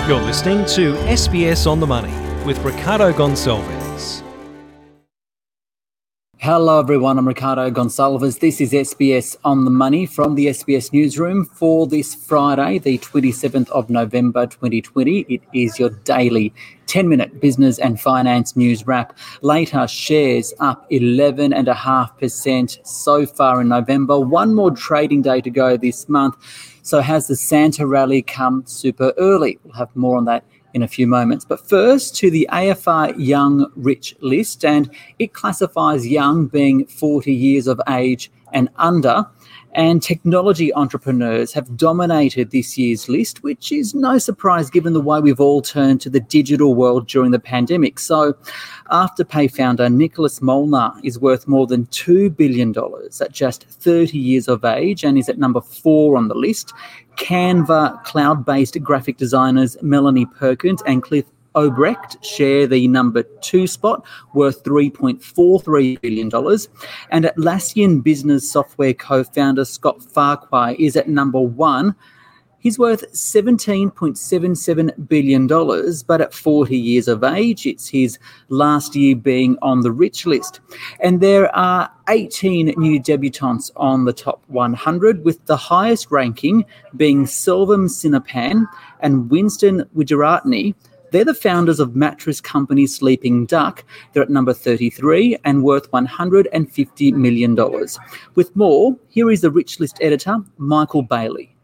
You're listening to SBS On The Money with Ricardo Gonçalves. Hello everyone, I'm Ricardo Gonçalves. This is SBS On The Money from the SBS Newsroom for this Friday, the 27th of November 2020. It is your daily 10-minute business and finance news wrap. Later, shares up 11.5% so far in November. One more trading day to go this month. So has the Santa rally come super early? We'll have more on that in a few moments. But first, to the AFR Young Rich list, and it classifies young being 40 years of age and under. And technology entrepreneurs have dominated this year's list, which is no surprise given the way we've all turned to the digital world during the pandemic. So Afterpay founder Nicholas Molnar is worth more than $2 billion at just 30 years of age and is at number 4 on the list. Canva cloud-based graphic designers Melanie Perkins and Cliff Obrecht share the number 2 spot, worth $3.43 billion. And Atlassian business software co-founder Scott Farquhar is at number 1. He's worth $17.77 billion, but at 40 years of age, it's his last year being on the rich list. And there are 18 new debutantes on the top 100, with the highest ranking being Selvam Sinapan and Winston Wijeratne. They're the founders of mattress company Sleeping Duck. They're at number 33 and worth $150 million. With more, here is the Rich List editor, Michael Bailey.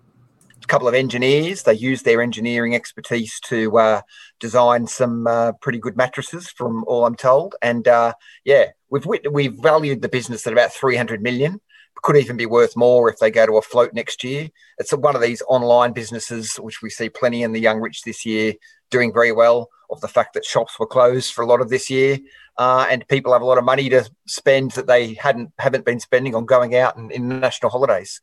A couple of engineers. They use their engineering expertise to design some pretty good mattresses, from all I'm told. And we've valued the business at about $300 million. Could even be worth more if they go to a float next year. It's one of these online businesses, which we see plenty in the Young Rich this year, doing very well, of the fact that shops were closed for a lot of this year, and people have a lot of money to spend that they haven't been spending on going out and international holidays.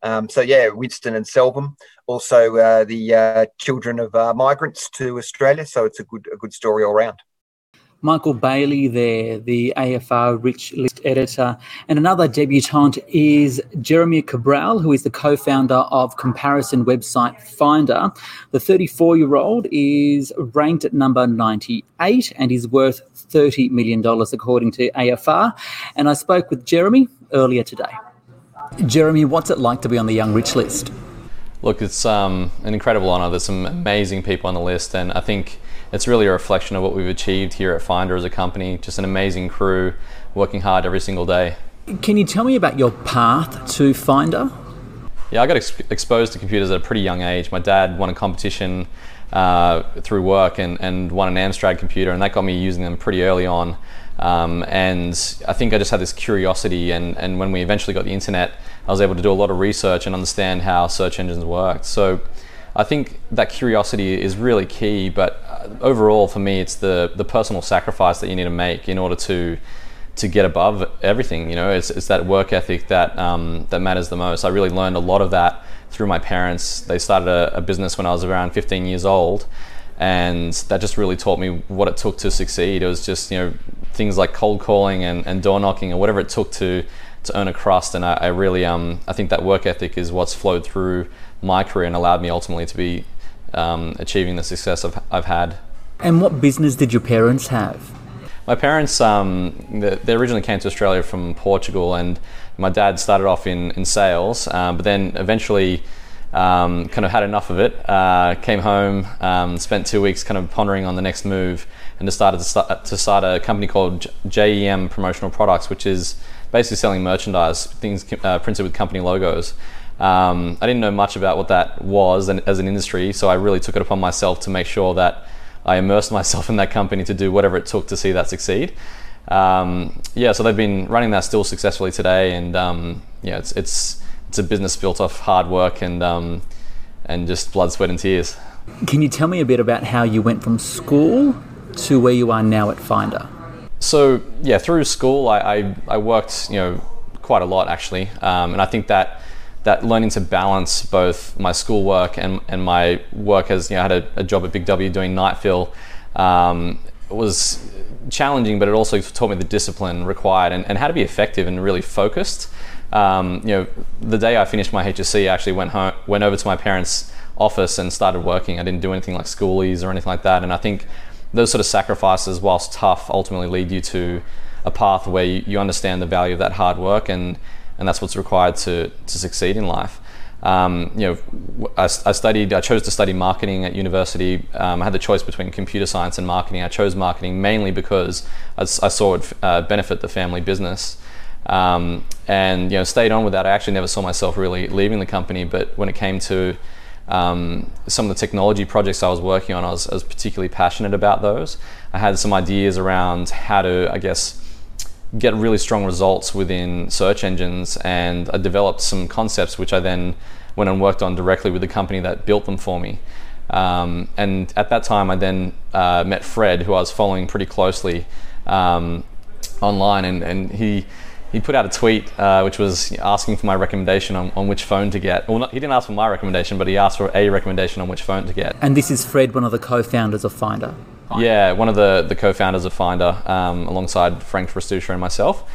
Winston and Selvam, also the children of migrants to Australia. So it's a good story all round. Michael Bailey there, the AFR Rich List editor. And another debutante is Jeremy Cabral, who is the co-founder of comparison website Finder. The 34-year-old is ranked at number 98 and is worth $30 million, according to AFR. And I spoke with Jeremy earlier today. Jeremy, what's it like to be on the Young Rich List? Look, it's an incredible honour. There's some amazing people on the list, and I think it's really a reflection of what we've achieved here at Finder as a company. Just an amazing crew working hard every single day. Can you tell me about your path to Finder? Yeah, I got exposed to computers at a pretty young age. My dad won a competition through work and won an Amstrad computer, and that got me using them pretty early on. And I think I just had this curiosity, and when we eventually got the internet, I was able to do a lot of research and understand how search engines worked. So I think that curiosity is really key, but overall for me it's the personal sacrifice that you need to make in order to get above everything. You know, it's that work ethic that matters the most. I really learned a lot of that through my parents. They started a business when I was around 15 years old, and that just really taught me what it took to succeed. It was just, things like cold calling and door knocking and whatever it took to earn a crust. And I really I think that work ethic is what's flowed through my career and allowed me ultimately to be achieving the success I've had. And what business did your parents have? My parents, they originally came to Australia from Portugal, and my dad started off in sales, but then eventually kind of had enough of it, came home, spent 2 weeks kind of pondering on the next move, and decided to start a company called JEM Promotional Products, which is basically selling merchandise, things printed with company logos. I didn't know much about what that was as an industry, so I really took it upon myself to make sure that I immersed myself in that company to do whatever it took to see that succeed. So they've been running that still successfully today, and it's a business built off hard work and just blood, sweat and tears. Can you tell me a bit about how you went from school to where you are now at Finder? So through school I worked quite a lot actually, and I think that learning to balance both my schoolwork and my work as I had a job at Big W doing night fill was challenging, but it also taught me the discipline required and how to be effective and really focused. The day I finished my HSC, I actually went over to my parents' office and started working. I didn't do anything like schoolies or anything like that. And I think those sort of sacrifices, whilst tough, ultimately lead you to a path where you understand the value of that hard work, and that's what's required to succeed in life. I chose to study marketing at university. I had the choice between computer science and marketing. I chose marketing mainly because I saw it benefit the family business. And stayed on with that. I actually never saw myself really leaving the company, but when it came to some of the technology projects I was working on, I was particularly passionate about those. I had some ideas around how to, I guess, get really strong results within search engines, and I developed some concepts which I then went and worked on directly with the company that built them for me. And at that time I then met Fred, who I was following pretty closely online, and he put out a tweet which was asking for my recommendation on which phone to get. Well, he didn't ask for my recommendation, but he asked for a recommendation on which phone to get. And this is Fred, one of the co-founders of Finder. Yeah, one of the co-founders of Finder, alongside Frank Restuccia and myself.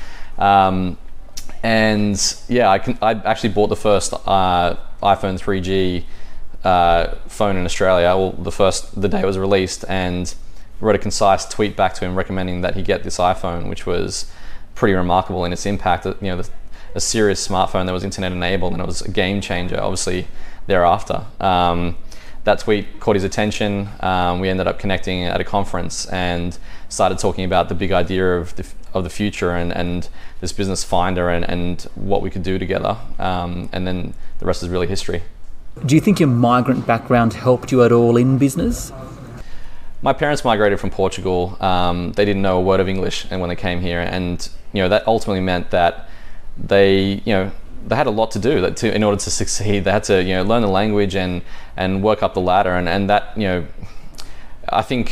And yeah, I actually bought the first iPhone 3G phone in Australia, the day it was released, and wrote a concise tweet back to him recommending that he get this iPhone, which was pretty remarkable in its impact. A serious smartphone that was internet enabled, and it was a game changer, obviously, thereafter. That tweet caught his attention. We ended up connecting at a conference and started talking about the big idea of the future and this business Finder and what we could do together. And then the rest is really history. Do you think your migrant background helped you at all in business? My parents migrated from Portugal. They didn't know a word of English, and when they came here, and that ultimately meant that they had a lot to do in order to succeed. They had to learn the language and work up the ladder, and that I think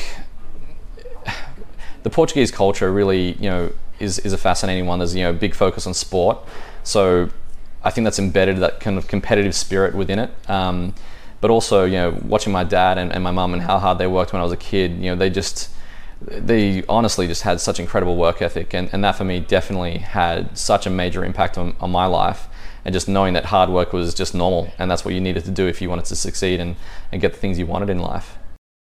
the Portuguese culture really is a fascinating one. There's a big focus on sport, so I think that's embedded that kind of competitive spirit within it. But also watching my dad and my mum and how hard they worked when I was a kid, they honestly just had such incredible work ethic, and that for me definitely had such a major impact on my life. And just knowing that hard work was just normal, and that's what you needed to do if you wanted to succeed and get the things you wanted in life.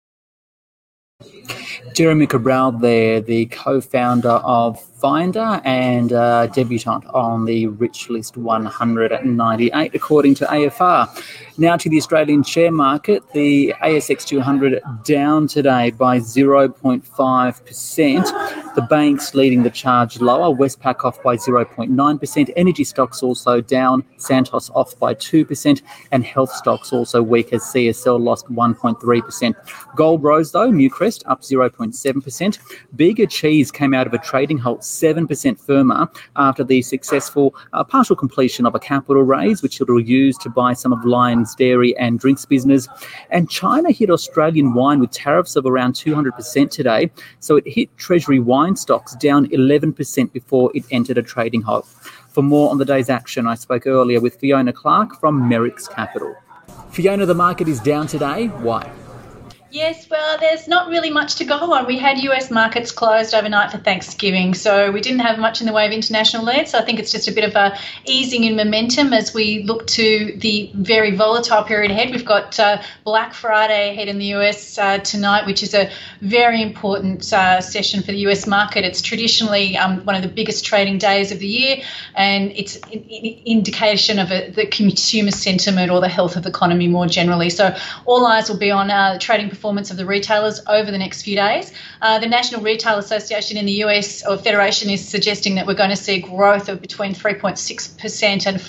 Jeremy Cabral there, the co-founder of Finder and debutant on the Rich List 198, according to AFR. Now to the Australian share market, the ASX 200 down today by 0.5%. The banks leading the charge lower, Westpac off by 0.9%. Energy stocks also down, Santos off by 2%, and health stocks also weak as CSL lost 1.3%. Gold rose though, Newcrest up 0.7%. Bega Cheese came out of a trading halt 7% firmer after the successful partial completion of a capital raise, which it'll use to buy some of Lion's dairy and drinks business. And China hit Australian wine with tariffs of around 200% today, so it hit Treasury wine stocks down 11% before it entered a trading halt. For more on the day's action, I spoke earlier with Fiona Clark from Merricks Capital. Fiona, the market is down today. Why? Yes, well, there's not really much to go on. We had US markets closed overnight for Thanksgiving, so we didn't have much in the way of international lead. So I think it's just a bit of a easing in momentum as we look to the very volatile period ahead. We've got Black Friday ahead in the US tonight, which is a very important session for the US market. It's traditionally one of the biggest trading days of the year, and it's an indication of the consumer sentiment or the health of the economy more generally. So all eyes will be on trading performance of the retailers over the next few days. The National Retail Association in the US, or Federation, is suggesting that we're going to see growth of between 3.6% and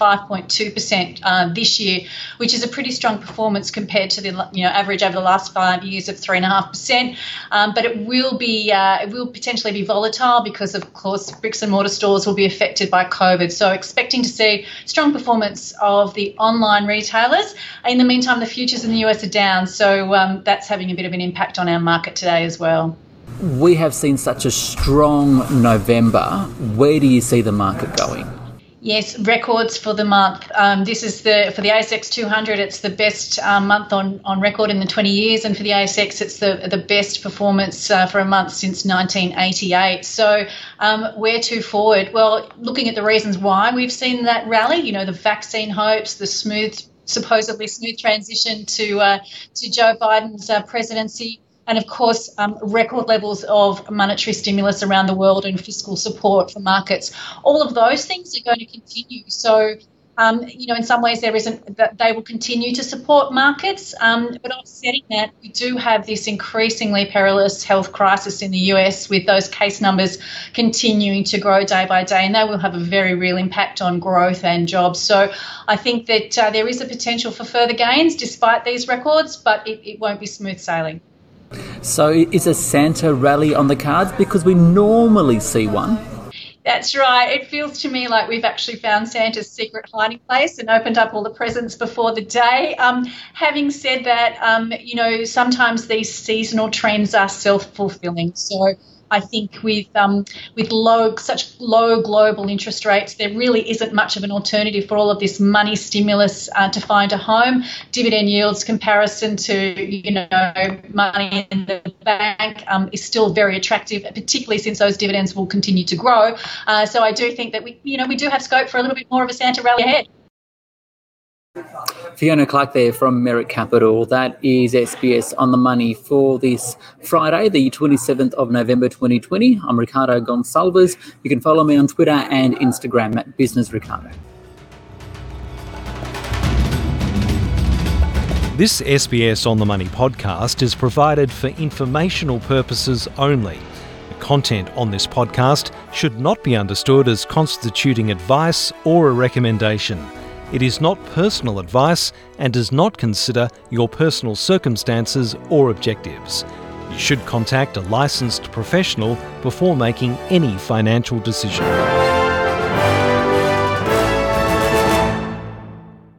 5.2% this year, which is a pretty strong performance compared to the average over the last 5 years of 3.5%. But it will potentially be volatile because, of course, bricks and mortar stores will be affected by COVID. So expecting to see strong performance of the online retailers. In the meantime, the futures in the US are down, so that's having a bit of an impact on our market today as well. We have seen such a strong November. Where do you see the market going? Yes, records for the month. This is for the ASX 200. It's the best month on record in the 20 years, and for the ASX, it's the best performance for a month since 1988. So, where to forward? Well, looking at the reasons why we've seen that rally, the vaccine hopes, the smooth supposedly smooth transition to Joe Biden's presidency. And, of course, record levels of monetary stimulus around the world and fiscal support for markets. All of those things are going to continue. So, in some ways that they will continue to support markets. But offsetting that, we do have this increasingly perilous health crisis in the US with those case numbers continuing to grow day by day, and that will have a very real impact on growth and jobs. So I think that there is a potential for further gains despite these records, but it won't be smooth sailing. So is a Santa rally on the cards? Because we normally see one. That's right. It feels to me like we've actually found Santa's secret hiding place and opened up all the presents before the day. Having said that, sometimes these seasonal trends are self-fulfilling. So I think with such low global interest rates, there really isn't much of an alternative for all of this money stimulus to find a home. Dividend yields comparison to money in the bank is still very attractive, particularly since those dividends will continue to grow. So I do think that we do have scope for a little bit more of a Santa rally ahead. Fiona Clark there from Merrick Capital. That is SBS On The Money for this Friday, the 27th of November 2020. I'm Ricardo Gonçalves. You can follow me on Twitter and Instagram at BusinessRicardo. This SBS On The Money podcast is provided for informational purposes only. The content on this podcast should not be understood as constituting advice or a recommendation. It is not personal advice and does not consider your personal circumstances or objectives. You should contact a licensed professional before making any financial decision.